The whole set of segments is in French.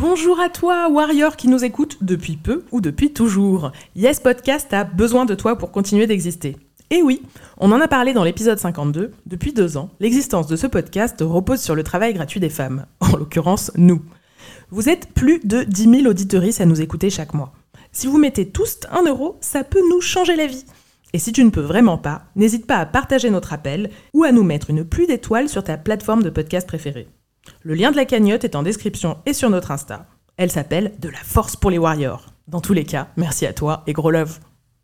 Bonjour à toi, Warrior qui nous écoute depuis peu ou depuis toujours. Yes Podcast a besoin de toi pour continuer d'exister. Et oui, on en a parlé dans l'épisode 52, depuis 2 ans, l'existence de ce podcast repose sur le travail gratuit des femmes, en l'occurrence nous. Vous êtes plus de 10 000 auditeuristes à nous écouter chaque mois. Si vous mettez tous 1 euro, ça peut nous changer la vie. Et si tu ne peux vraiment pas, n'hésite pas à partager notre appel ou à nous mettre une pluie d'étoiles sur ta plateforme de podcast préférée. Le lien de la cagnotte est en description et sur notre Insta. Elle s'appelle « De la force pour les Warriors ». Dans tous les cas, merci à toi et gros love.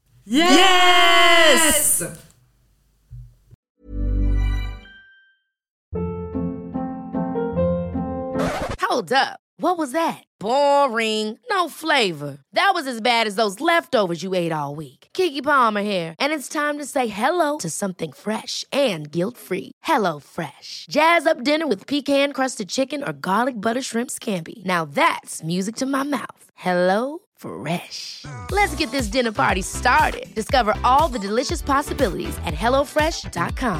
Yes! Hold up. What was that? Boring. No flavor. That was as bad as those leftovers you ate all week. Keke Palmer here, and it's time to say hello to something fresh and guilt-free. Hello Fresh. Jazz up dinner with pecan-crusted chicken or garlic butter shrimp scampi. Now that's music to my mouth. Hello Fresh. Let's get this dinner party started. Discover all the delicious possibilities at hellofresh.com.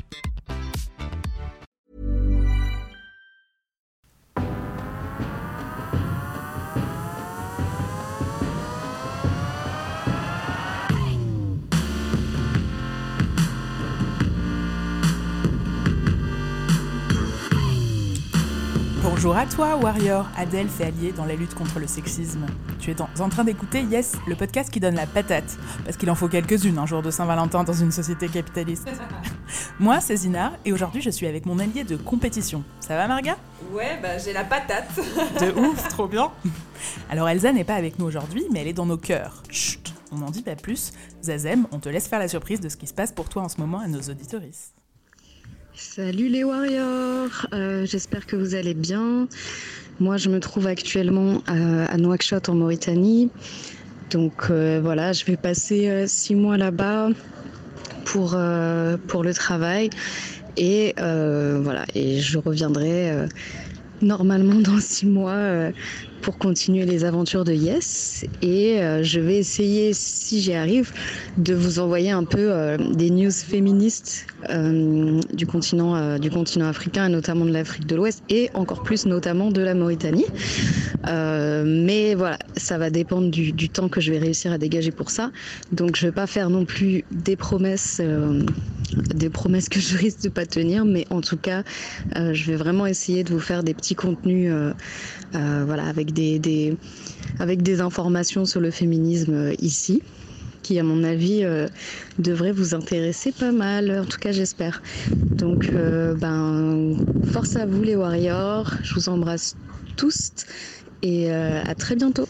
Bonjour à toi, Warrior, Adelphes et allié dans la lutte contre le sexisme. Tu es en train d'écouter Yes, le podcast qui donne la patate, parce qu'il en faut quelques-unes un jour de Saint-Valentin dans une société capitaliste. Moi, c'est Zinar, et aujourd'hui je suis avec mon allié de compétition. Ça va, Marga ? Ouais, j'ai la patate. De ouf, trop bien. Alors Elsa n'est pas avec nous aujourd'hui, mais elle est dans nos cœurs. Chut, on n'en dit pas plus. Zazem, on te laisse faire la surprise de ce qui se passe pour toi en ce moment à nos auditeuristes. Salut les Warriors, j'espère que vous allez bien. Moi je me trouve actuellement à Nouakchott en Mauritanie. Donc voilà, je vais passer 6 mois là-bas pour le travail. Et voilà, et je reviendrai normalement dans 6 mois pour continuer les aventures de Yes. Et je vais essayer, si j'y arrive, de vous envoyer un peu des news féministes du continent africain, et notamment de l'Afrique de l'Ouest, et encore plus notamment de la Mauritanie. Mais voilà, ça va dépendre du temps que je vais réussir à dégager pour ça. Donc je vais pas faire non plus des promesses que je risque de pas tenir, mais en tout cas, je vais vraiment essayer de vous faire des petits contenus, voilà, avec des informations sur le féminisme ici, qui à mon avis devrait vous intéresser pas mal, en tout cas j'espère. Donc force à vous les Warriors, je vous embrasse tous et à très bientôt.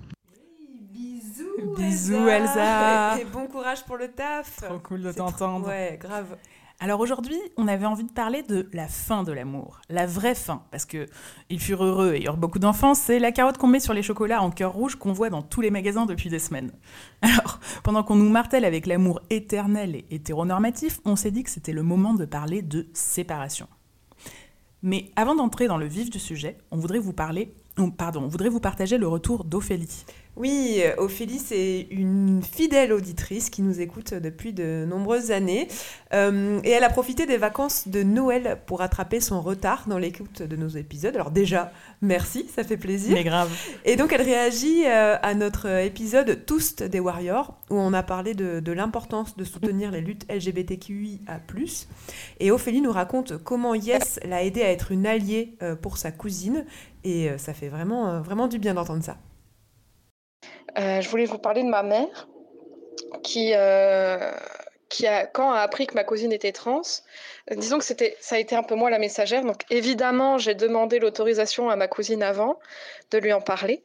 Bisous Elsa. Et bon courage pour le taf. Trop cool de t'entendre. Ouais, grave. Alors aujourd'hui, on avait envie de parler de la fin de l'amour, la vraie fin, parce que ils furent heureux et eurent beaucoup d'enfants, c'est la carotte qu'on met sur les chocolats en cœur rouge qu'on voit dans tous les magasins depuis des semaines. Alors, pendant qu'on nous martèle avec l'amour éternel et hétéronormatif, on s'est dit que c'était le moment de parler de séparation. Mais avant d'entrer dans le vif du sujet, on voudrait vous partager le retour d'Ophélie. Oui, Ophélie, c'est une fidèle auditrice qui nous écoute depuis de nombreuses années. Et elle a profité des vacances de Noël pour rattraper son retard dans l'écoute de nos épisodes. Alors déjà, merci, ça fait plaisir. Mais grave. Et donc elle réagit à notre épisode Tous des Warriors, où on a parlé de l'importance de soutenir les luttes LGBTQIA+. Et Ophélie nous raconte comment Yes l'a aidée à être une alliée pour sa cousine. Et ça fait vraiment, vraiment du bien d'entendre ça. Je voulais vous parler de ma mère qui quand a appris que ma cousine était trans. Disons que ça a été un peu moi la messagère. Donc évidemment, j'ai demandé l'autorisation à ma cousine avant de lui en parler.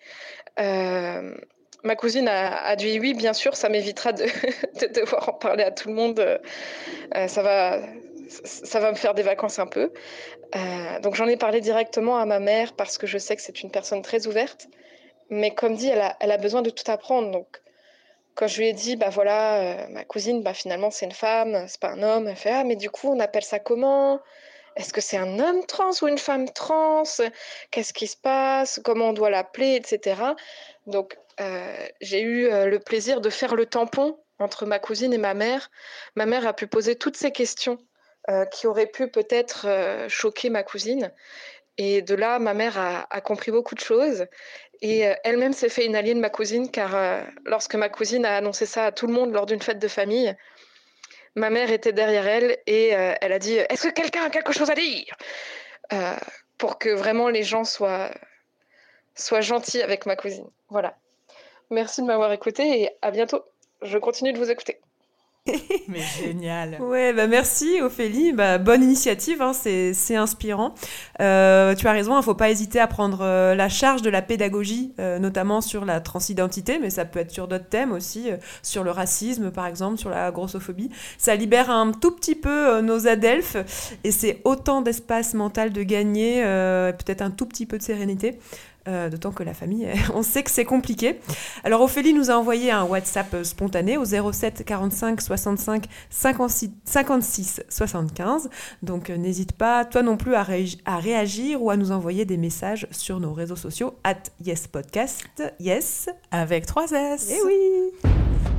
Ma cousine a dit oui, bien sûr, ça m'évitera de devoir en parler à tout le monde. Ça va me faire des vacances un peu. Donc j'en ai parlé directement à ma mère parce que je sais que c'est une personne très ouverte. Mais comme dit, elle a besoin de tout apprendre. Donc, quand je lui ai dit, ma cousine, finalement, c'est une femme, c'est pas un homme. Elle fait, ah, mais du coup, on appelle ça comment ? Est-ce que c'est un homme trans ou une femme trans ? Qu'est-ce qui se passe ? Comment on doit l'appeler, etc. Donc, j'ai eu le plaisir de faire le tampon entre ma cousine et ma mère. Ma mère a pu poser toutes ces questions qui auraient pu peut-être choquer ma cousine. Et de là, ma mère a compris beaucoup de choses et elle-même s'est fait une alliée de ma cousine car lorsque ma cousine a annoncé ça à tout le monde lors d'une fête de famille, ma mère était derrière elle et elle a dit «Est-ce que quelqu'un a quelque chose à dire?» euh, pour que vraiment les gens soient gentils avec ma cousine. Voilà. Merci de m'avoir écouté et à bientôt. Je continue de vous écouter. Mais génial. Ouais, bah merci Ophélie, bah, bonne initiative, hein, c'est inspirant. Tu as raison, il ne faut pas hésiter à prendre la charge de la pédagogie, notamment sur la transidentité, mais ça peut être sur d'autres thèmes aussi, sur le racisme par exemple, sur la grossophobie. Ça libère un tout petit peu nos adelphes et c'est autant d'espace mental de gagner, peut-être un tout petit peu de sérénité. D'autant que la famille, on sait que c'est compliqué. Alors Ophélie nous a envoyé un WhatsApp spontané au 07 45 65 56 75. Donc n'hésite pas, toi non plus, à réagir ou à nous envoyer des messages sur nos réseaux sociaux @yespodcast. Yes. Avec 3 S. Eh oui.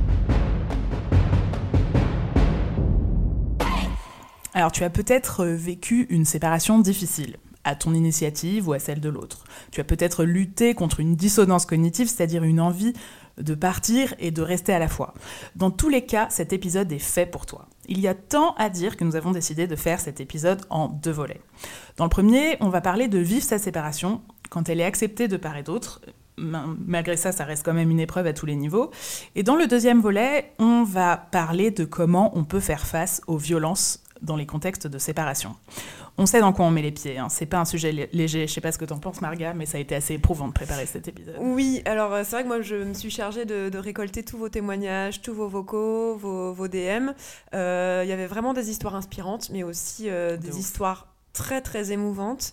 Alors tu as peut-être vécu une séparation difficile, à ton initiative ou à celle de l'autre. Tu as peut-être lutté contre une dissonance cognitive, c'est-à-dire une envie de partir et de rester à la fois. Dans tous les cas, cet épisode est fait pour toi. Il y a tant à dire que nous avons décidé de faire cet épisode en 2 volets. Dans le premier, on va parler de vivre sa séparation quand elle est acceptée de part et d'autre. Malgré ça, ça reste quand même une épreuve à tous les niveaux. Et dans le deuxième volet, on va parler de comment on peut faire face aux violences dans les contextes de séparation. On sait dans quoi on met les pieds, hein. C'est pas un sujet léger, je sais pas ce que t'en penses Marga, mais ça a été assez éprouvant de préparer cet épisode. Oui, alors c'est vrai que moi je me suis chargée de récolter tous vos témoignages, tous vos vocaux, vos DM. Il y avait vraiment des histoires inspirantes, mais aussi des histoires très très émouvantes.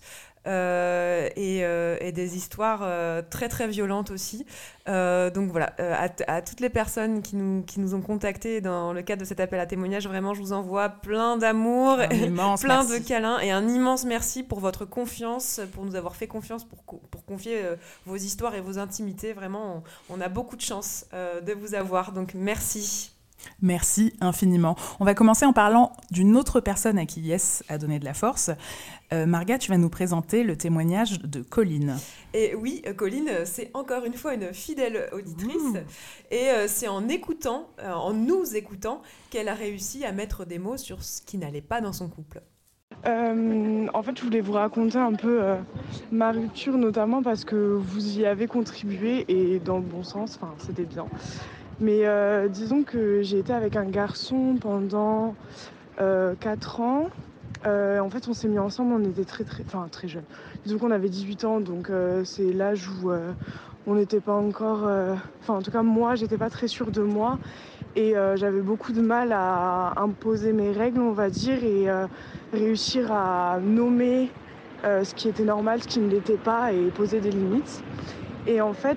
Et des histoires très très violentes aussi. Donc voilà, à toutes les personnes qui nous ont contactés dans le cadre de cet appel à témoignage, vraiment je vous envoie plein d'amour, plein de câlins et un immense merci pour votre confiance, pour nous avoir fait confiance, pour confier vos histoires et vos intimités. Vraiment, on a beaucoup de chance de vous avoir, donc merci. Merci infiniment. On va commencer en parlant d'une autre personne à qui Yes a donné de la force. Marga, tu vas nous présenter le témoignage de Colline. Et oui, Colline, c'est encore une fois une fidèle auditrice. Et c'est en nous écoutant, qu'elle a réussi à mettre des mots sur ce qui n'allait pas dans son couple. En fait, je voulais vous raconter un peu ma rupture, notamment parce que vous y avez contribué et dans le bon sens, enfin, c'était bien. Mais disons que j'ai été avec un garçon pendant 4 ans. En fait, on s'est mis ensemble, on était très jeunes. Disons qu'on avait 18 ans, donc c'est l'âge où on n'était pas encore... en tout cas, moi, j'étais pas très sûre de moi. Et j'avais beaucoup de mal à imposer mes règles, on va dire, et réussir à nommer ce qui était normal, ce qui ne l'était pas, et poser des limites. Et en fait,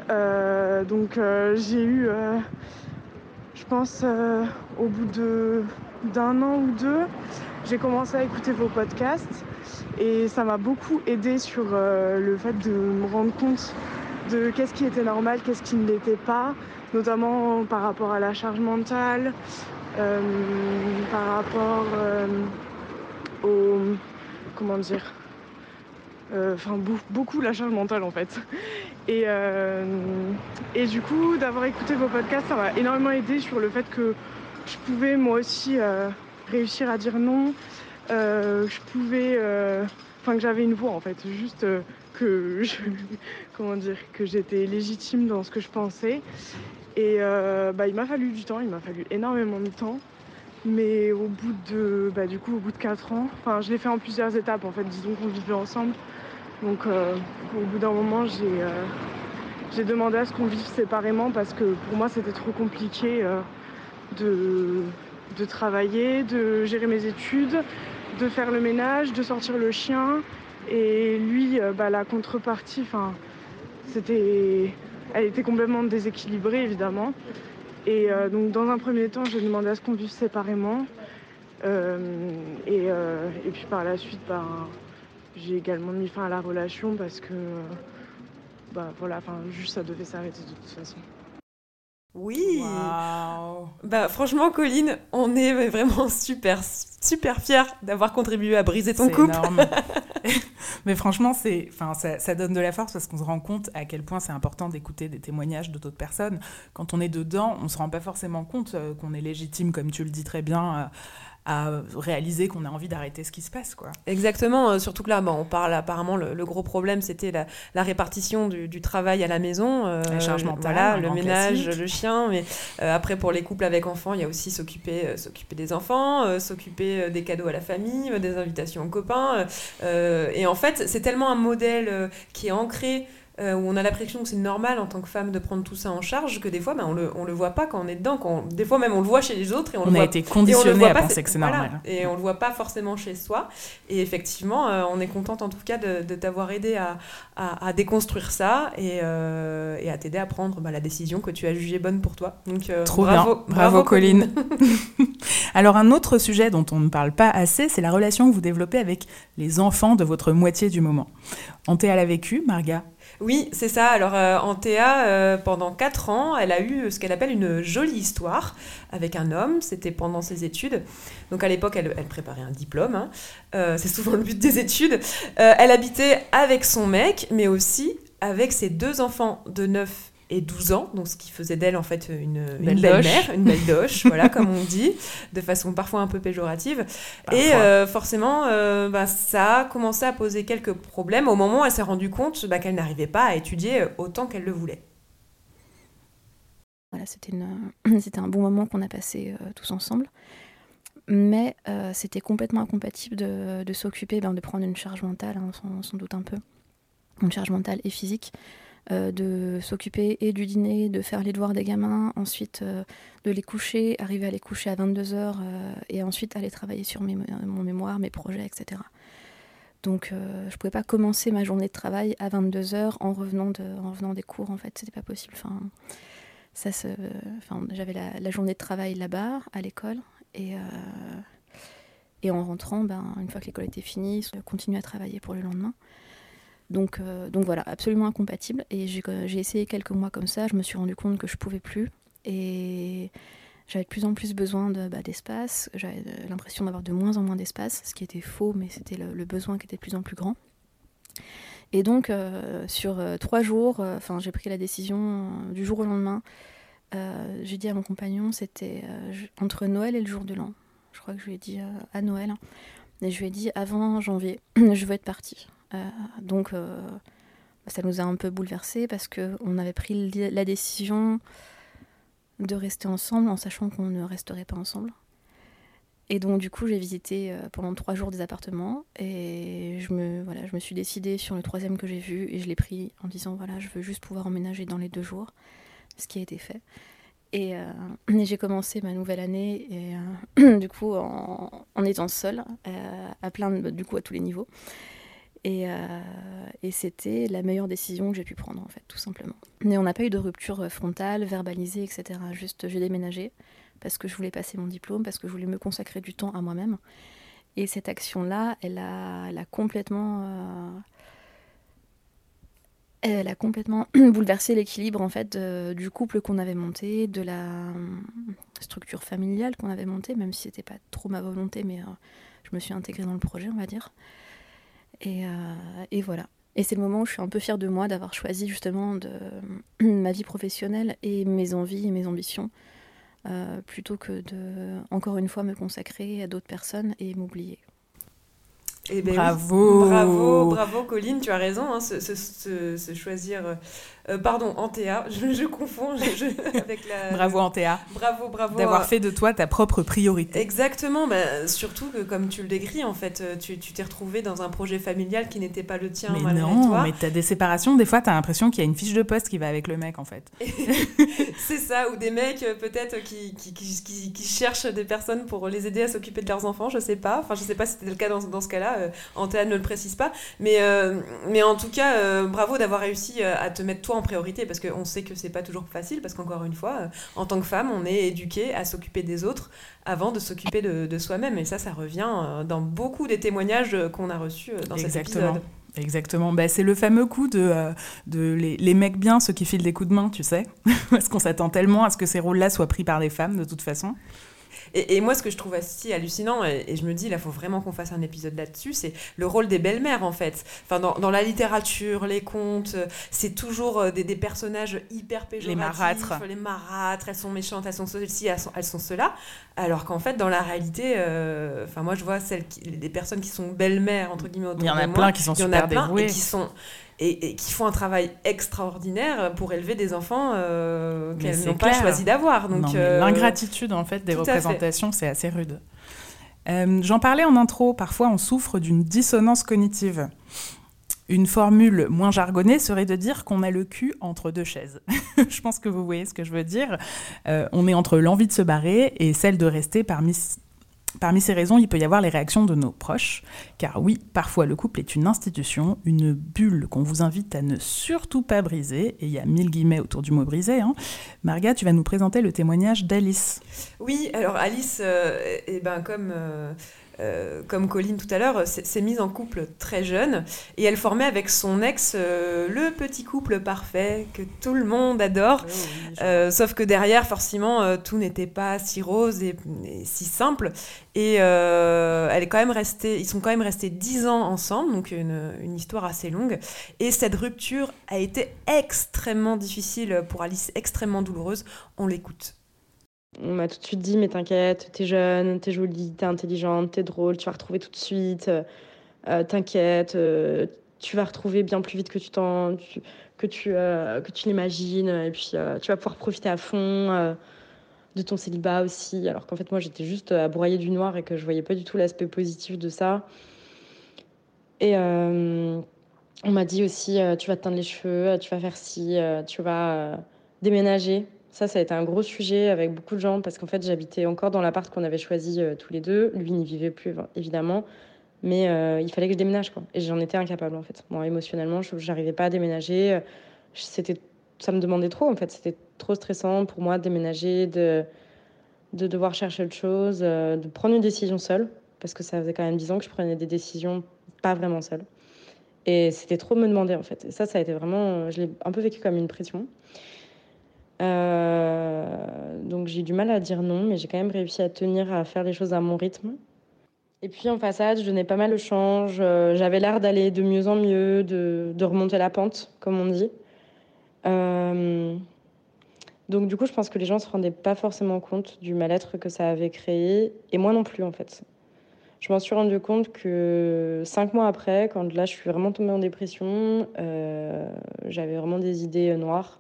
j'ai eu, je pense, au bout d'un an ou 2, j'ai commencé à écouter vos podcasts et ça m'a beaucoup aidée sur le fait de me rendre compte de qu'est-ce qui était normal, qu'est-ce qui ne l'était pas, notamment par rapport à la charge mentale, par rapport au... comment dire beaucoup la charge mentale en fait. Et du coup, d'avoir écouté vos podcasts, ça m'a énormément aidé sur le fait que je pouvais moi aussi réussir à dire non, que j'avais une voix en fait, juste que j'étais légitime dans ce que je pensais. Et il m'a fallu du temps, il m'a fallu énormément de temps. Mais au bout de 4 ans, je l'ai fait en plusieurs étapes en fait, disons qu'on vivait ensemble. Donc au bout d'un moment, j'ai demandé à ce qu'on vive séparément parce que pour moi c'était trop compliqué de travailler, de gérer mes études, de faire le ménage, de sortir le chien. Et lui, la contrepartie, elle était complètement déséquilibrée évidemment. Et donc dans un premier temps, j'ai demandé à ce qu'on vive séparément. Et puis par la suite, j'ai également mis fin à la relation parce que juste ça devait s'arrêter de toute façon. Oui. Waouh. Bah franchement, Colline, on est vraiment super fiers d'avoir contribué à briser ton couple. C'est énorme. Mais franchement, ça donne de la force parce qu'on se rend compte à quel point c'est important d'écouter des témoignages d'autres personnes. Quand on est dedans, on se rend pas forcément compte qu'on est légitime, comme tu le dis très bien, à réaliser qu'on a envie d'arrêter ce qui se passe, quoi. Exactement, surtout que là, on parle apparemment, le gros problème, c'était la répartition du travail à la maison. La charge mentale, voilà, le ménage, classique. le chien. Mais après, pour les couples avec enfants, il y a aussi s'occuper des enfants, s'occuper des cadeaux à la famille, des invitations aux copains. Et en fait, c'est tellement un modèle qui est ancré, où on a l'impression que c'est normal en tant que femme de prendre tout ça en charge, que des fois on le voit pas quand on est dedans, des fois même on le voit chez les autres et on a été conditionné à penser que c'est normal. Et on le voit pas forcément chez soi, et effectivement on est contente en tout cas de t'avoir aidé à déconstruire ça et à t'aider à prendre la décision que tu as jugée bonne pour toi. Donc trop bien, bravo Colline. Alors un autre sujet dont on ne parle pas assez, c'est la relation que vous développez avec les enfants de votre moitié du moment. Anthea l'a vécu, Marga? Oui, c'est ça. Alors, Anthea, pendant 4 ans, elle a eu ce qu'elle appelle une jolie histoire avec un homme. C'était pendant ses études. Donc, à l'époque, elle préparait un diplôme. Hein. C'est souvent le but des études. Elle habitait avec son mec, mais aussi avec ses 2 enfants de 9 et 12 ans, donc ce qui faisait d'elle en fait une belle-mère, une belle doche, voilà, comme on dit, de façon parfois un peu péjorative. Parfois. Et forcément, ça a commencé à poser quelques problèmes au moment où elle s'est rendue compte qu'elle n'arrivait pas à étudier autant qu'elle le voulait. Voilà, c'était un bon moment qu'on a passé tous ensemble, mais c'était complètement incompatible de s'occuper, de prendre une charge mentale, hein, sans doute un peu, une charge mentale et physique, de s'occuper et du dîner, de faire les devoirs des gamins, ensuite de les coucher, arriver à les coucher à 22h et ensuite aller travailler sur mon mémoire, mes projets, etc. Donc je pouvais pas commencer ma journée de travail à 22h en revenant des cours, en fait, c'était pas possible. J'avais la journée de travail là-bas, à l'école, et en rentrant, une fois que l'école était finie, je continuais à travailler pour le lendemain. Donc voilà, absolument incompatible. Et j'ai essayé quelques mois comme ça, je me suis rendu compte que je pouvais plus. Et j'avais de plus en plus besoin d'espace, j'avais l'impression d'avoir de moins en moins d'espace, ce qui était faux, mais c'était le besoin qui était de plus en plus grand. Et donc, sur 3 jours, j'ai pris la décision du jour au lendemain. J'ai dit à mon compagnon, c'était entre Noël et le jour de l'an. Je crois que je lui ai dit à Noël. Et je lui ai dit, avant janvier, je veux être partie. Donc ça nous a un peu bouleversés parce qu'on avait pris la décision de rester ensemble en sachant qu'on ne resterait pas ensemble. Et donc du coup j'ai visité pendant 3 jours des appartements et je me suis décidée sur le 3e que j'ai vu et je l'ai pris en disant je veux juste pouvoir emménager dans les 2 jours, ce qui a été fait. Et j'ai commencé ma nouvelle année et du coup en étant seule à tous les niveaux. Et c'était la meilleure décision que j'ai pu prendre, en fait, tout simplement. Mais on n'a pas eu de rupture frontale, verbalisée, etc. Juste, j'ai déménagé parce que je voulais passer mon diplôme, parce que je voulais me consacrer du temps à moi-même. Et cette action-là, elle a complètement bouleversé l'équilibre, en fait, du couple qu'on avait monté, de la structure familiale qu'on avait montée, même si c'était pas trop ma volonté, mais je me suis intégrée dans le projet, on va dire. Et voilà. Et c'est le moment où je suis un peu fière de moi d'avoir choisi justement ma vie professionnelle et mes envies et mes ambitions plutôt que de, encore une fois, me consacrer à d'autres personnes et m'oublier. Eh ben bravo. Oui. Bravo Colline, tu as raison, hein, se choisir... pardon, Anthea, je confonds avec la... Bravo Anthea. Bravo. D'avoir fait de toi ta propre priorité. Exactement, surtout que comme tu le décris, en fait, tu t'es retrouvée dans un projet familial qui n'était pas le tien malgré toi. Mais t'as des séparations, des fois t'as l'impression qu'il y a une fiche de poste qui va avec le mec en fait. C'est ça, ou des mecs peut-être qui cherchent des personnes pour les aider à s'occuper de leurs enfants, je sais pas si c'était le cas dans ce cas-là, Anthea ne le précise pas, mais en tout cas, bravo d'avoir réussi à te mettre toi en priorité, parce qu'on sait que c'est pas toujours facile, parce qu'encore une fois, en tant que femme, on est éduquée à s'occuper des autres avant de s'occuper de soi-même, et ça revient dans beaucoup des témoignages qu'on a reçus dans cet épisode. Exactement. C'est le fameux coup de les mecs bien, ceux qui filent des coups de main, tu sais. Parce qu'on s'attend tellement à ce que ces rôles-là soient pris par des femmes, de toute façon. Et moi, ce que je trouve assez hallucinant, et je me dis, là, il faut vraiment qu'on fasse un épisode là-dessus, c'est le rôle des belles-mères, en fait. Enfin, dans la littérature, les contes, c'est toujours des personnages hyper péjoratifs. Les marâtres, elles sont méchantes, elles sont ceci, elles sont cela. Alors qu'en fait, dans la réalité, moi, je vois des personnes qui sont belles-mères, entre guillemets, autour de moi. Il y en a plein qui sont super dévouées. Et qui font un travail extraordinaire pour élever des enfants qu'elles n'ont pas choisi d'avoir. Donc, l'ingratitude en fait des représentations, c'est assez rude. J'en parlais en intro, parfois on souffre d'une dissonance cognitive. Une formule moins jargonnée serait de dire qu'on a le cul entre deux chaises. Je pense que vous voyez ce que je veux dire. On est entre l'envie de se barrer et celle de rester. Parmi ces raisons, il peut y avoir les réactions de nos proches, car oui, parfois le couple est une institution, une bulle qu'on vous invite à ne surtout pas briser, et il y a 1000 guillemets autour du mot briser. Marga, tu vas nous présenter le témoignage d'Alice. Oui, alors Alice, comme Colline tout à l'heure, s'est mise en couple très jeune et elle formait avec son ex le petit couple parfait que tout le monde adore. Sauf que derrière, forcément, tout n'était pas si rose et si simple. Et ils sont quand même restés 10 ans ensemble, donc une histoire assez longue. Et cette rupture a été extrêmement difficile pour Alice, extrêmement douloureuse. On l'écoute. On m'a tout de suite dit, mais t'inquiète, t'es jeune, t'es jolie, t'es intelligente, t'es drôle, tu vas retrouver tout de suite, t'inquiète, tu vas retrouver bien plus vite que tu l'imagines, et puis tu vas pouvoir profiter à fond de ton célibat aussi, alors qu'en fait moi j'étais juste à broyer du noir et que je voyais pas du tout l'aspect positif de ça. Et on m'a dit aussi, tu vas te teindre les cheveux, tu vas faire ci, tu vas déménager. Ça a été un gros sujet avec beaucoup de gens parce qu'en fait, j'habitais encore dans l'appart qu'on avait choisi tous les deux. Lui n'y vivait plus, évidemment. Mais il fallait que je déménage, quoi. Et j'en étais incapable, en fait. Moi, émotionnellement, je n'arrivais pas à déménager. Ça me demandait trop, en fait. C'était trop stressant pour moi de déménager, de devoir chercher autre chose, de prendre une décision seule. Parce que ça faisait quand même 10 ans que je prenais des décisions pas vraiment seule. Et c'était trop me demander, en fait. Et ça a été vraiment... Je l'ai un peu vécu comme une pression. Donc j'ai eu du mal à dire non, mais j'ai quand même réussi à tenir à faire les choses à mon rythme. Et puis en façade, je donnais pas mal de change. J'avais l'air d'aller de mieux en mieux, de remonter la pente, comme on dit. Donc du coup, je pense que les gens se rendaient pas forcément compte du mal-être que ça avait créé, et moi non plus en fait. Je m'en suis rendu compte que 5 mois après, quand là je suis vraiment tombée en dépression, j'avais vraiment des idées noires.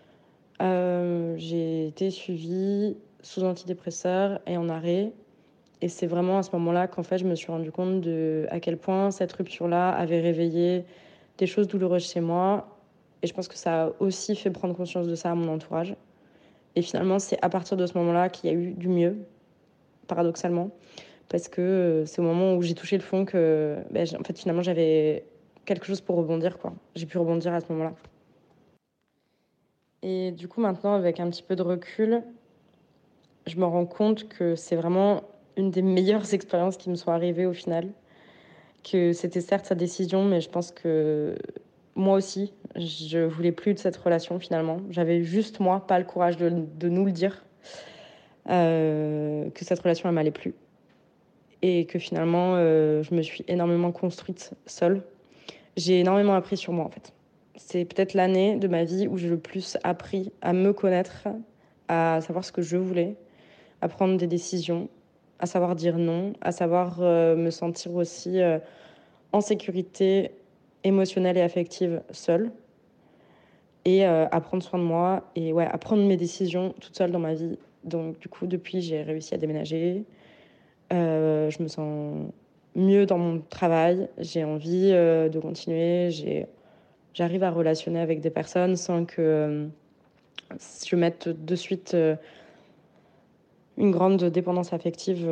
J'ai été suivie sous antidépresseurs et en arrêt. Et c'est vraiment à ce moment-là qu'en fait, je me suis rendu compte à quel point cette rupture-là avait réveillé des choses douloureuses chez moi. Et je pense que ça a aussi fait prendre conscience de ça à mon entourage. Et finalement, c'est à partir de ce moment-là qu'il y a eu du mieux, paradoxalement. Parce que c'est au moment où j'ai touché le fond que, en fait, finalement, j'avais quelque chose pour rebondir, quoi. J'ai pu rebondir à ce moment-là. Et du coup, maintenant, avec un petit peu de recul, je me rends compte que c'est vraiment une des meilleures expériences qui me sont arrivées au final. Que c'était certes sa décision, mais je pense que moi aussi, je voulais plus de cette relation finalement. J'avais juste, moi, pas le courage de nous le dire, que cette relation, elle m'allait plus. Et que finalement, je me suis énormément construite seule. J'ai énormément appris sur moi, en fait. C'est peut-être l'année de ma vie où j'ai le plus appris à me connaître, à savoir ce que je voulais, à prendre des décisions, à savoir dire non, à savoir me sentir aussi en sécurité émotionnelle et affective seule, et à prendre soin de moi et à prendre mes décisions toute seule dans ma vie. Donc du coup, depuis, j'ai réussi à déménager. Je me sens mieux dans mon travail. J'ai envie de continuer. J'arrive à relationner avec des personnes sans que je mette de suite une grande dépendance affective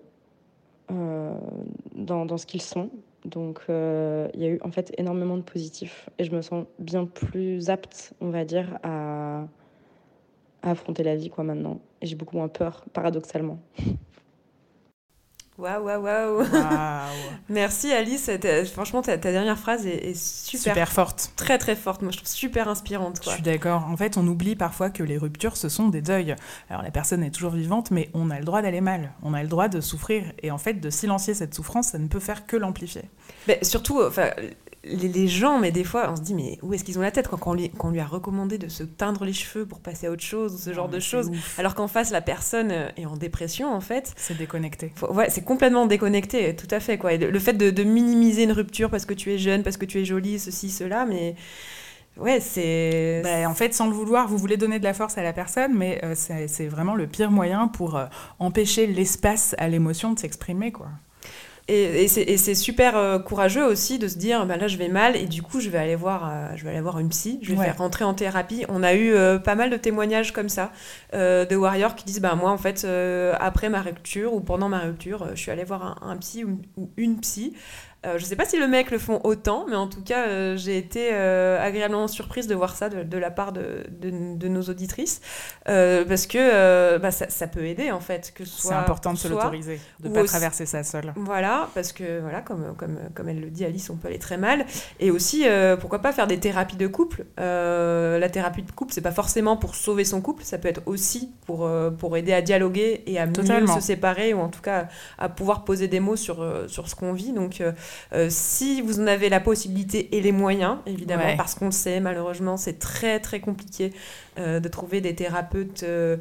dans ce qu'ils sont. Donc, il y a eu en fait énormément de positifs et je me sens bien plus apte, on va dire, à affronter la vie, quoi, maintenant. Et j'ai beaucoup moins peur, paradoxalement. Waouh. Merci Alice, franchement ta dernière phrase est super forte. Très très forte, moi je trouve super inspirante. Je suis d'accord, en fait on oublie parfois que les ruptures ce sont des deuils. Alors la personne est toujours vivante mais on a le droit d'aller mal, on a le droit de souffrir et en fait de silencier cette souffrance ça ne peut faire que l'amplifier. Mais surtout, les gens, mais des fois, on se dit, mais où est-ce qu'ils ont la tête quand on lui a recommandé de se teindre les cheveux pour passer à autre chose, ou ce genre de choses, alors qu'en face, la personne est en dépression, en fait. C'est déconnecté. Ouais, c'est complètement déconnecté, tout à fait, quoi. Et le fait de minimiser une rupture parce que tu es jeune, parce que tu es jolie, ceci, cela, mais... Ouais, c'est... En fait, sans le vouloir, vous voulez donner de la force à la personne, mais c'est vraiment le pire moyen pour empêcher l'espace à l'émotion de s'exprimer, quoi. Et c'est super courageux aussi de se dire là je vais mal et du coup je vais aller voir une psy, je vais faire rentrer en thérapie. On a eu pas mal de témoignages comme ça de warriors qui disent moi en fait après ma rupture ou pendant ma rupture je suis allée voir un psy ou une psy. Je sais pas si le mec le font autant, mais en tout cas, j'ai été agréablement surprise de voir ça de la part de nos auditrices, parce que ça peut aider en fait. Que ce soit c'est important de se l'autoriser, de ne pas traverser ça seule. Voilà, parce que voilà, comme elle le dit Alice, on peut aller très mal. Et aussi, pourquoi pas faire des thérapies de couple. La thérapie de couple, c'est pas forcément pour sauver son couple, ça peut être aussi pour aider à dialoguer et à mieux se séparer, ou en tout cas à pouvoir poser des mots sur ce qu'on vit. Donc si vous en avez la possibilité et les moyens, évidemment, parce qu'on le sait, malheureusement, c'est très très compliqué de trouver des thérapeutes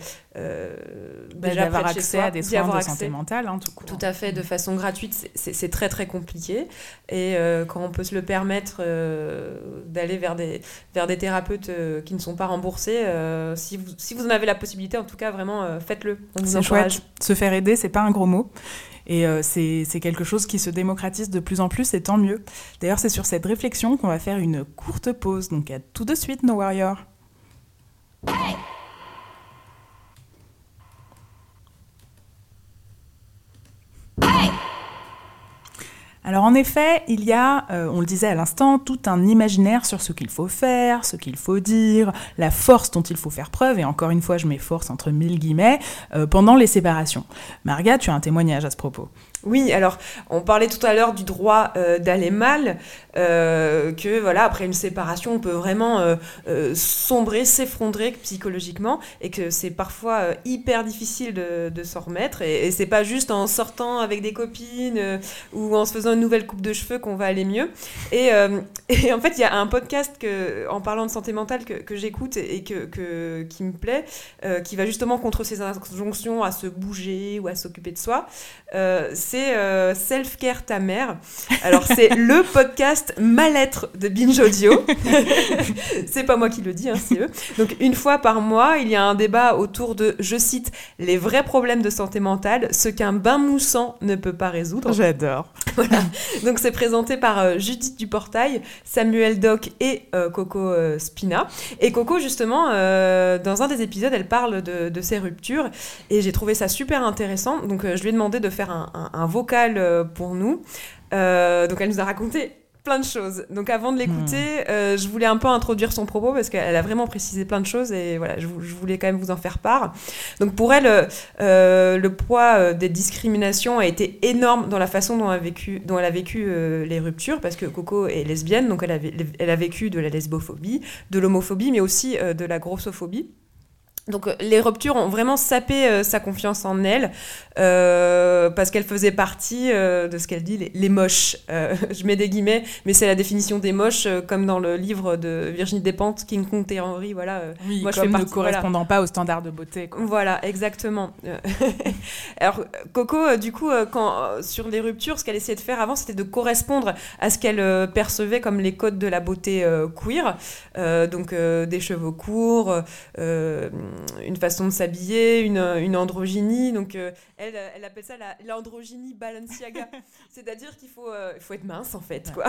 d'avoir accès à des soins de santé mentale, tout court. Tout à fait, de façon gratuite, c'est très très compliqué. Et quand on peut se le permettre d'aller vers des thérapeutes qui ne sont pas remboursés, si vous en avez la possibilité, en tout cas, vraiment, faites-le. On vous encourage. Chouette. Se faire aider, c'est pas un gros mot. Et c'est quelque chose qui se démocratise de plus en plus, et tant mieux. D'ailleurs, c'est sur cette réflexion qu'on va faire une courte pause. Donc à tout de suite, nos warriors. Hey! Hey! Alors en effet, il y a, on le disait à l'instant, tout un imaginaire sur ce qu'il faut faire, ce qu'il faut dire, la force dont il faut faire preuve, et encore une fois je mets force entre 1000 guillemets, pendant les séparations. Marga, tu as un témoignage à ce propos. Oui, alors on parlait tout à l'heure du droit d'aller mal, que voilà, après une séparation, on peut vraiment sombrer, s'effondrer psychologiquement, et que c'est parfois hyper difficile de s'en remettre, et c'est pas juste en sortant avec des copines ou en se faisant une nouvelle coupe de cheveux qu'on va aller mieux. Et en fait, il y a un podcast en parlant de santé mentale que j'écoute et qui me plaît, qui va justement contre ces injonctions à se bouger ou à s'occuper de soi. C'est Self-Care ta mère. Alors, c'est le podcast Mal-être de Binge Audio. C'est pas moi qui le dis, c'est eux. Donc, une fois par mois, il y a un débat autour de, je cite, les vrais problèmes de santé mentale, ce qu'un bain moussant ne peut pas résoudre. J'adore. Voilà. Donc, c'est présenté par Judith Duportail, Samuel Doc et Coco Spina. Et Coco, justement, dans un des épisodes, elle parle de ses ruptures. Et j'ai trouvé ça super intéressant. Donc, je lui ai demandé de faire un vocal pour nous. Donc elle nous a raconté plein de choses. Donc avant de l'écouter, je voulais un peu introduire son propos parce qu'elle a vraiment précisé plein de choses et voilà, je voulais quand même vous en faire part. Donc pour elle, le poids des discriminations a été énorme dans la façon dont elle a vécu les ruptures, parce que Coco est lesbienne, donc elle a vécu de la lesbophobie, de l'homophobie, mais aussi de la grossophobie. Donc les ruptures ont vraiment sapé sa confiance en elle, parce qu'elle faisait partie de ce qu'elle dit les moches. Je mets des guillemets, mais c'est la définition des moches, comme dans le livre de Virginie Despentes, King Kong théorie, voilà. Oui, moi, comme je fais partie, ne correspondant pas aux standards de beauté, quoi. Voilà, exactement. Alors Coco, du coup, sur les ruptures, ce qu'elle essayait de faire avant, c'était de correspondre à ce qu'elle percevait comme les codes de la beauté queer, donc des cheveux courts, une façon de s'habiller, une androgynie. Donc elle appelle ça l'androgynie Balenciaga. C'est-à-dire qu'il faut être mince en fait, quoi.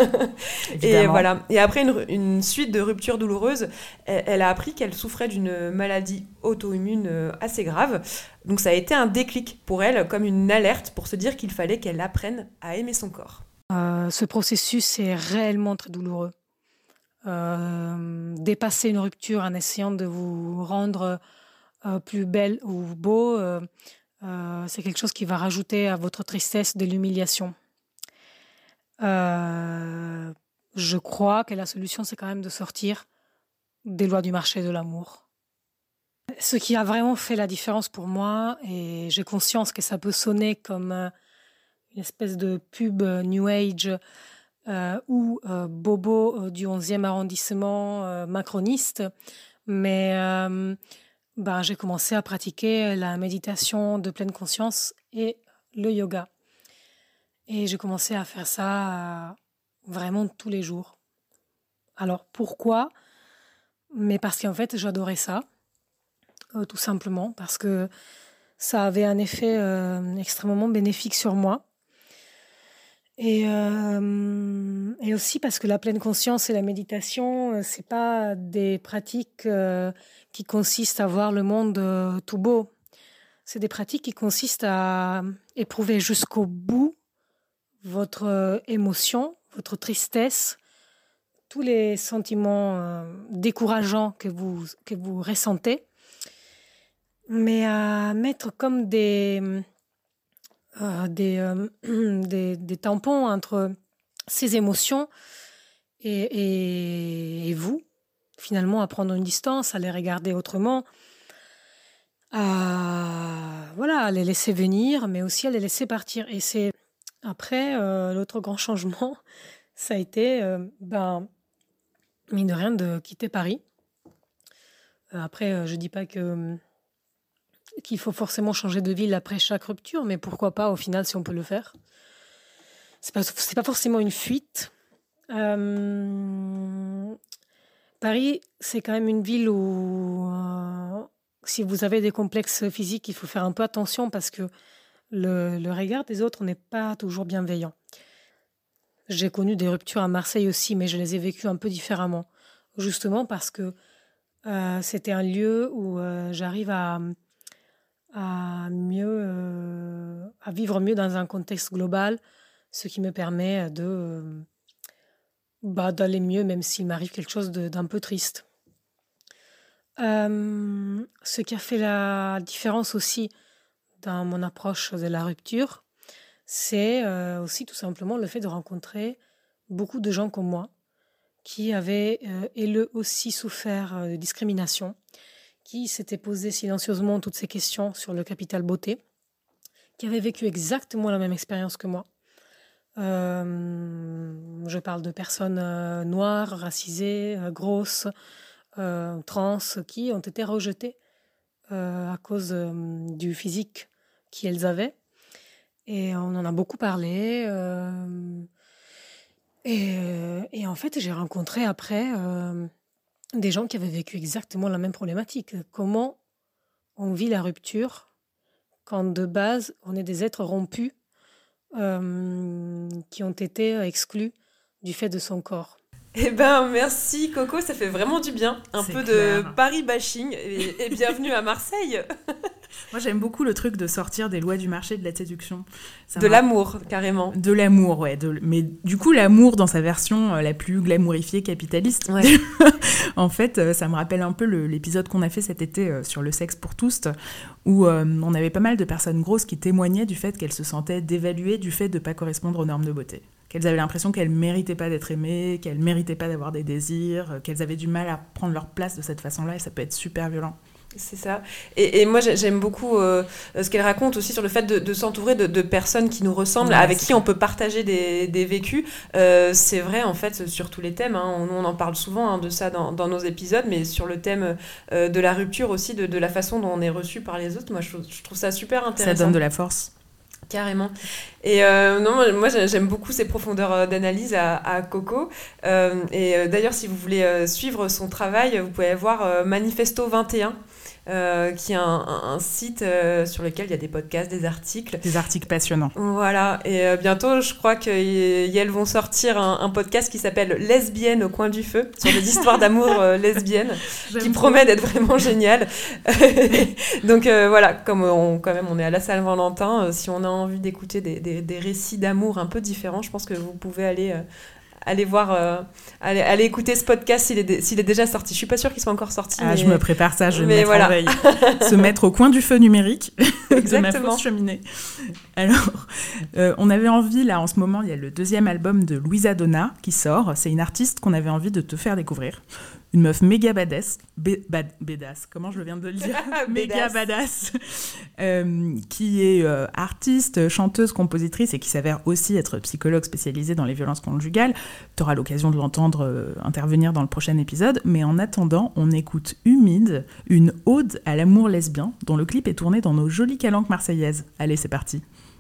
Et voilà. Et après une suite de ruptures douloureuses, elle a appris qu'elle souffrait d'une maladie auto-immune assez grave. Donc ça a été un déclic pour elle, comme une alerte pour se dire qu'il fallait qu'elle apprenne à aimer son corps. Ce processus est réellement très douloureux. Dépasser une rupture en essayant de vous rendre plus belle ou beau, c'est quelque chose qui va rajouter à votre tristesse de l'humiliation. Je crois que la solution, c'est quand même de sortir des lois du marché de l'amour. Ce qui a vraiment fait la différence pour moi, et j'ai conscience que ça peut sonner comme une espèce de pub New Age ou bobo du 11e arrondissement macroniste, mais j'ai commencé à pratiquer la méditation de pleine conscience et le yoga. Et j'ai commencé à faire ça vraiment tous les jours. Alors pourquoi ? Mais parce qu'en fait, j'adorais ça, tout simplement, parce que ça avait un effet extrêmement bénéfique sur moi. Et aussi parce que la pleine conscience et la méditation, c'est pas des pratiques qui consistent à voir le monde tout beau. C'est des pratiques qui consistent à éprouver jusqu'au bout votre émotion, votre tristesse, tous les sentiments décourageants que vous ressentez, mais à mettre comme des tampons entre ces émotions et vous, finalement à prendre une distance, à les regarder autrement, à les laisser venir, mais aussi à les laisser partir. Et c'est après, l'autre grand changement, ça a été, mine de rien, de quitter Paris. Après, je ne dis pas qu'il faut forcément changer de ville après chaque rupture, mais pourquoi pas au final si on peut le faire. C'est pas forcément une fuite. Paris, c'est quand même une ville où si vous avez des complexes physiques, il faut faire un peu attention parce que le regard des autres n'est pas toujours bienveillant. J'ai connu des ruptures à Marseille aussi, mais je les ai vécues un peu différemment. Justement parce que c'était un lieu où j'arrive à vivre mieux dans un contexte global, ce qui me permet d'aller mieux, même s'il m'arrive quelque chose d'un peu triste. Ce qui a fait la différence aussi dans mon approche de la rupture, c'est aussi tout simplement le fait de rencontrer beaucoup de gens comme moi qui avaient eux aussi souffert de discrimination, qui s'étaient posé silencieusement toutes ces questions sur le capital beauté, qui avaient vécu exactement la même expérience que moi. Je parle de personnes noires, racisées, grosses, trans, qui ont été rejetées à cause du physique qu'elles avaient. Et on en a beaucoup parlé. Et en fait, j'ai rencontré après des gens qui avaient vécu exactement la même problématique. Comment on vit la rupture quand de base, on est des êtres rompus qui ont été exclus du fait de son corps. Eh ben, merci Coco, ça fait vraiment du bien. C'est peu clair. De Paris bashing et bienvenue à Marseille. Moi, j'aime beaucoup le truc de sortir des lois du marché de la séduction. L'amour, carrément. De l'amour, ouais. Mais du coup, l'amour dans sa version la plus glamourifiée, capitaliste. Ouais. En fait, ça me rappelle un peu l'épisode qu'on a fait cet été sur le sexe pour tous, où on avait pas mal de personnes grosses qui témoignaient du fait qu'elles se sentaient dévaluées du fait de ne pas correspondre aux normes de beauté. Qu'elles avaient l'impression qu'elles ne méritaient pas d'être aimées, qu'elles ne méritaient pas d'avoir des désirs, qu'elles avaient du mal à prendre leur place de cette façon-là, et ça peut être super violent. C'est ça. Et moi, j'aime beaucoup ce qu'elle raconte aussi sur le fait de s'entourer de personnes qui nous ressemblent, avec qui on peut partager des vécus. C'est vrai, en fait, sur tous les thèmes. Hein, on en parle souvent de ça dans nos épisodes, mais sur le thème de la rupture aussi, de la façon dont on est reçu par les autres. Moi, je trouve ça super intéressant. Ça donne de la force. Carrément. Et moi j'aime beaucoup ses profondeurs d'analyse à Coco. Et d'ailleurs, si vous voulez suivre son travail, vous pouvez voir Manifesto 21. Qui est un site sur lequel il y a des podcasts, des articles. Des articles passionnants. Voilà, et bientôt, je crois qu'elles vont sortir un podcast qui s'appelle Lesbienne au coin du feu, sur des histoires d'amour lesbiennes, qui promet d'être vraiment génial. Donc voilà, comme on est à la Saint-Valentin, si on a envie d'écouter des récits d'amour un peu différents, je pense que vous pouvez aller allez voir, allez écouter ce podcast s'il est déjà sorti. Je suis pas sûre qu'il soit encore sorti. Ah, je me prépare ça, je vais me mais mettre voilà. en veille. Se mettre au coin du feu numérique de ma Exactement. fausse cheminée. Alors, on avait envie, là, en ce moment, il y a le 2e album de Louisa Donna qui sort. C'est une artiste qu'on avait envie de te faire découvrir. Une meuf méga badass, badass, comment je viens de le dire méga badass, qui est artiste, chanteuse, compositrice et qui s'avère aussi être psychologue spécialisée dans les violences conjugales. Tu auras l'occasion de l'entendre intervenir dans le prochain épisode, mais en attendant, on écoute Humide, une ode à l'amour lesbien, dont le clip est tourné dans nos jolies calanques marseillaises. Allez, c'est parti.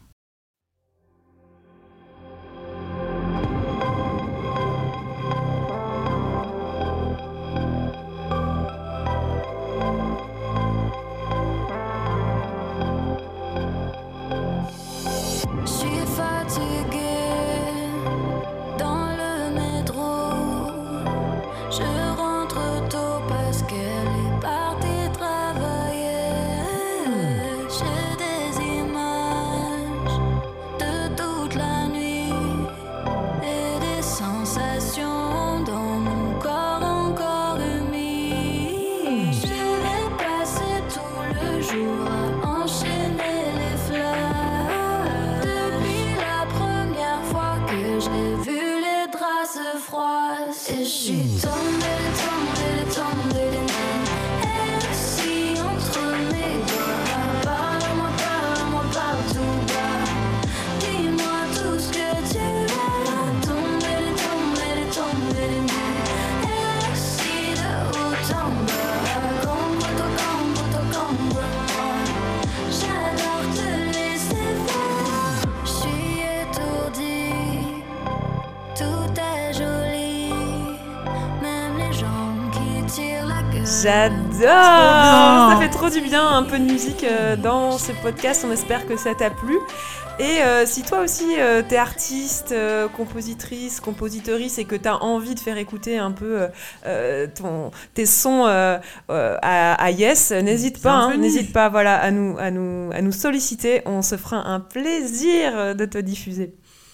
J'adore! Ça fait trop du bien, un peu de musique dans ce podcast. On espère que ça t'a plu. Et si toi aussi t'es artiste, compositrice, compositrice et que t'as envie de faire écouter un peu tes sons à Yes, n'hésite pas voilà, à nous solliciter. On se fera un plaisir de te diffuser.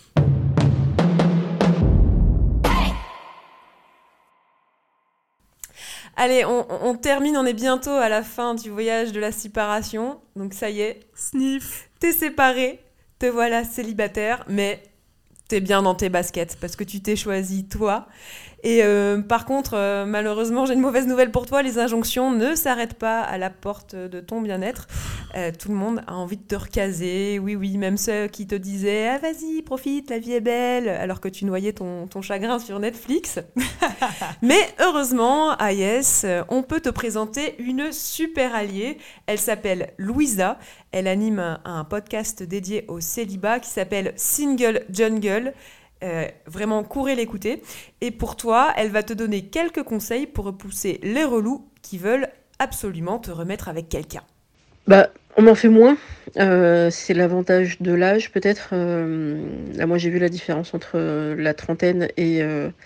Allez, on termine, on est bientôt à la fin du voyage de la séparation. Donc ça y est, Sniff. T'es séparé, te voilà célibataire, mais t'es bien dans tes baskets parce que tu t'es choisi toi. Et par contre, malheureusement, j'ai une mauvaise nouvelle pour toi. Les injonctions ne s'arrêtent pas à la porte de ton bien-être. Tout le monde a envie de te recaser. Oui, même ceux qui te disaient « Ah, vas-y, profite, la vie est belle », alors que tu noyais ton chagrin sur Netflix. Mais heureusement, à Yes, on peut te présenter une super alliée. Elle s'appelle Louisa. Elle anime un podcast dédié au célibat qui s'appelle Single Jungle. Vraiment, courez l'écouter. Et pour toi, elle va te donner quelques conseils pour repousser les relous qui veulent absolument te remettre avec quelqu'un. On en fait moins. C'est l'avantage de l'âge, peut-être. Là, moi, j'ai vu la différence entre la trentaine et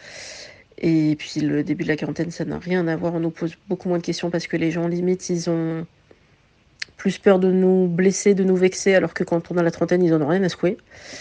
puis le début de la quarantaine. Ça n'a rien à voir. On nous pose beaucoup moins de questions parce que les gens, limite, ils ont plus peur de nous blesser, de nous vexer, alors que quand on a la trentaine, ils en ont rien à secouer.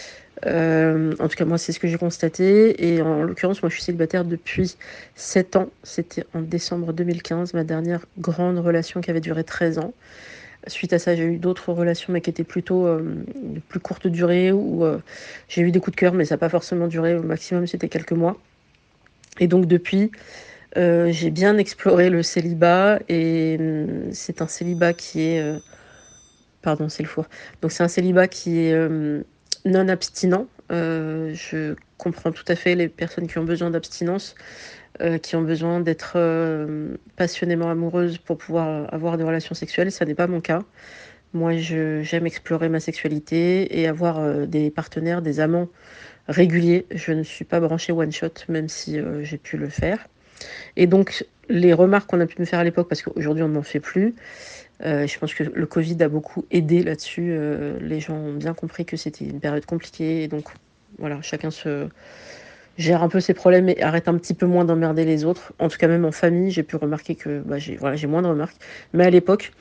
En tout cas, moi, c'est ce que j'ai constaté. Et en l'occurrence, moi, je suis célibataire depuis 7 ans. C'était en décembre 2015, ma dernière grande relation qui avait duré 13 ans. Suite à ça, j'ai eu d'autres relations, mais qui étaient plutôt de plus courte durée, où j'ai eu des coups de cœur, mais ça n'a pas forcément duré. Au maximum, c'était quelques mois. Et donc, depuis, j'ai bien exploré le célibat. Et c'est un célibat qui est... Pardon, c'est le four. Donc, c'est un célibat qui est... non abstinent. Je comprends tout à fait les personnes qui ont besoin d'abstinence, qui ont besoin d'être passionnément amoureuses pour pouvoir avoir des relations sexuelles. Ça n'est pas mon cas. Moi, j'aime explorer ma sexualité et avoir des partenaires, des amants réguliers. Je ne suis pas branchée one shot, même si j'ai pu le faire. Et donc, les remarques qu'on a pu me faire à l'époque, parce qu'aujourd'hui on n'en fait plus, je pense que le Covid a beaucoup aidé là-dessus. Les gens ont bien compris que c'était une période compliquée. Et donc, voilà, chacun se gère un peu ses problèmes et arrête un petit peu moins d'emmerder les autres. En tout cas, même en famille, j'ai pu remarquer que j'ai moins de remarques. Mais à l'époque,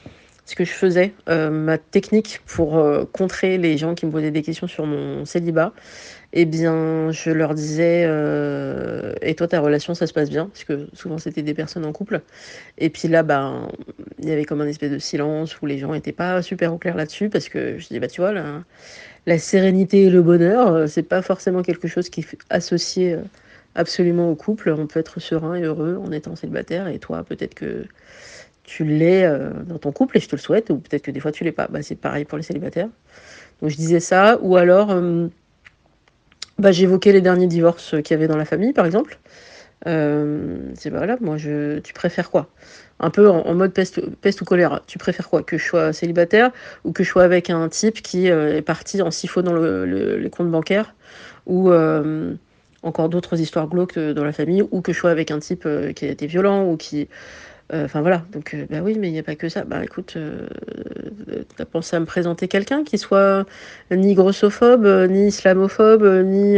ce que je faisais, ma technique pour contrer les gens qui me posaient des questions sur mon célibat, eh bien, je leur disais et toi, ta relation, ça se passe bien? Parce que souvent, c'était des personnes en couple. Et puis là, ben, il y avait comme un espèce de silence où les gens n'étaient pas super au clair là-dessus parce que je disais, bah, tu vois, la sérénité et le bonheur, c'est pas forcément quelque chose qui est associé absolument au couple. On peut être serein et heureux en étant célibataire et toi, peut-être que tu l'es dans ton couple et je te le souhaite, ou peut-être que des fois tu l'es pas. Bah, c'est pareil pour les célibataires. Donc je disais ça, ou alors j'évoquais les derniers divorces qu'il y avait dans la famille, par exemple. C'est voilà, tu préfères quoi? Un peu en mode peste ou choléra. Tu préfères quoi? Que je sois célibataire ou que je sois avec un type qui est parti en siphonnant les comptes bancaires, ou encore d'autres histoires glauques dans la famille, ou que je sois avec un type qui a été violent ou qui... Enfin voilà, donc bah oui, mais il n'y a pas que ça. Bah écoute, t'as pensé à me présenter quelqu'un qui soit ni grossophobe, ni islamophobe, ni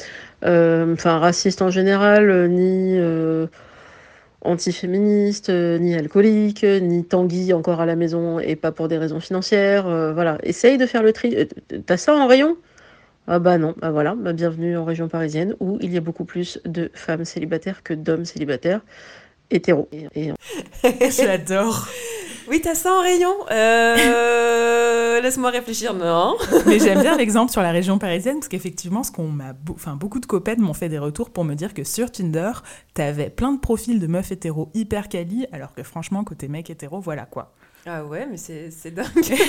raciste en général, ni antiféministe, ni alcoolique, ni Tanguy encore à la maison et pas pour des raisons financières. Voilà, essaye de faire le tri. T'as ça en rayon? Ah bah non, bah voilà, bah bienvenue en région parisienne où il y a beaucoup plus de femmes célibataires que d'hommes célibataires. Hétéro. J'adore. Oui, t'as ça en rayon. Laisse-moi réfléchir. Non. Mais j'aime bien l'exemple sur la région parisienne parce qu'effectivement, beaucoup de copains m'ont fait des retours pour me dire que sur Tinder, t'avais plein de profils de meufs hétéros hyper quali, alors que franchement, côté mec hétéro, voilà quoi. Ah ouais, mais c'est dingue.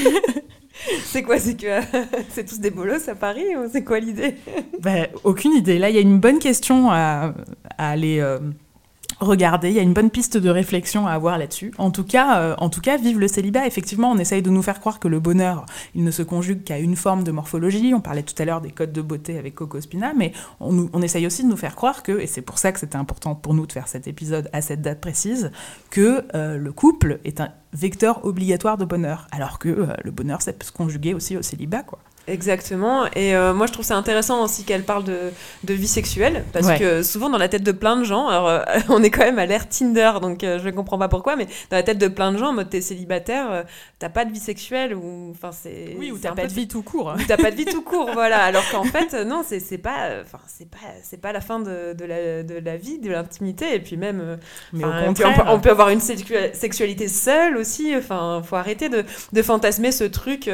C'est quoi? C'est que c'est tous des bolos à Paris ou c'est quoi l'idée? Aucune idée. Là, il y a une bonne question à aller... Regardez, il y a une bonne piste de réflexion à avoir là-dessus. En tout cas, vive le célibat. Effectivement, on essaye de nous faire croire que le bonheur, il ne se conjugue qu'à une forme de morphologie. On parlait tout à l'heure des codes de beauté avec Coco Spina, mais on essaye aussi de nous faire croire que, et c'est pour ça que c'était important pour nous de faire cet épisode à cette date précise, que le couple est un vecteur obligatoire de bonheur, alors que le bonheur, ça peut se conjuguer aussi au célibat, quoi. Exactement, et moi je trouve ça intéressant aussi qu'elle parle de vie sexuelle, parce que souvent dans la tête de plein de gens, alors on est quand même à l'ère Tinder, donc je ne comprends pas pourquoi, mais dans la tête de plein de gens, en mode t'es célibataire, t'as pas de vie sexuelle, ou t'as pas de vie tout court. Ou t'as pas de vie tout court, voilà, alors qu'en fait, non, c'est pas la fin de la vie, de l'intimité, et puis même, mais au contraire, on peut avoir une sexualité seule aussi, enfin, faut arrêter de fantasmer ce truc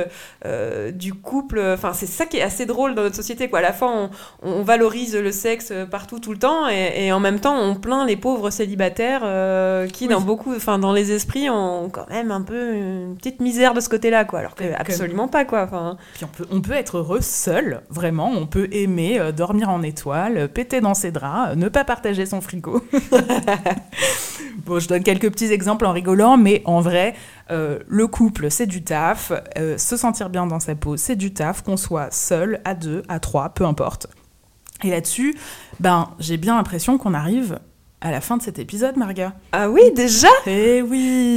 du couple. Enfin, c'est ça qui est assez drôle dans notre société, quoi. À la fois, on valorise le sexe partout, tout le temps, et en même temps, on plaint les pauvres célibataires qui, dans les esprits, ont quand même un peu une petite misère de ce côté-là, quoi. Alors que absolument pas, quoi. Enfin... Puis on peut être heureux seul, vraiment. On peut aimer dormir en étoile, péter dans ses draps, ne pas partager son frigo. Bon, je donne quelques petits exemples en rigolant, mais en vrai, le couple, c'est du taf. Se sentir bien dans sa peau, c'est du taf. Qu'on soit seul, à 2, à 3, peu importe. Et là-dessus, j'ai bien l'impression qu'on arrive à la fin de cet épisode, Marga. Ah oui, déjà ? Eh oui !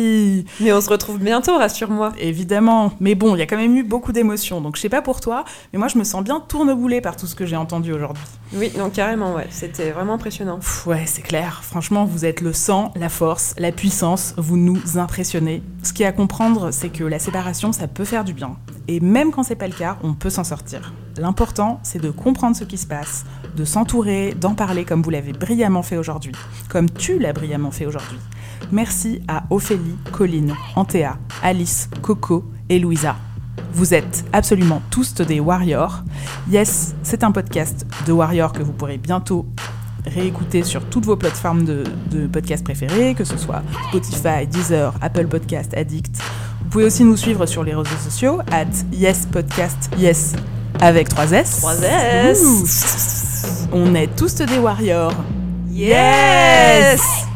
Mais on se retrouve bientôt, rassure-moi. Évidemment. Mais bon, il y a quand même eu beaucoup d'émotions. Donc, je sais pas pour toi, mais moi, je me sens bien tourneboulée par tout ce que j'ai entendu aujourd'hui. Oui, non, carrément, ouais. C'était vraiment impressionnant. Ouais, c'est clair. Franchement, vous êtes le sang, la force, la puissance. Vous nous impressionnez. Ce qu'il y a à comprendre, c'est que la séparation, ça peut faire du bien. Et même quand c'est pas le cas, on peut s'en sortir. L'important, c'est de comprendre ce qui se passe, de s'entourer, d'en parler comme vous l'avez brillamment fait aujourd'hui, comme tu l'as brillamment fait aujourd'hui. Merci à Ophélie, Colline, Antea, Alice, Coco et Louisa. Vous êtes absolument tous des warriors. Yes, c'est un podcast de warriors que vous pourrez bientôt réécouter sur toutes vos plateformes de podcasts préférées, que ce soit Spotify, Deezer, Apple Podcast, Addict. Vous pouvez aussi nous suivre sur les réseaux sociaux, @yespodcast, yes, avec 3S. 3S. On est tous des warriors. Yes!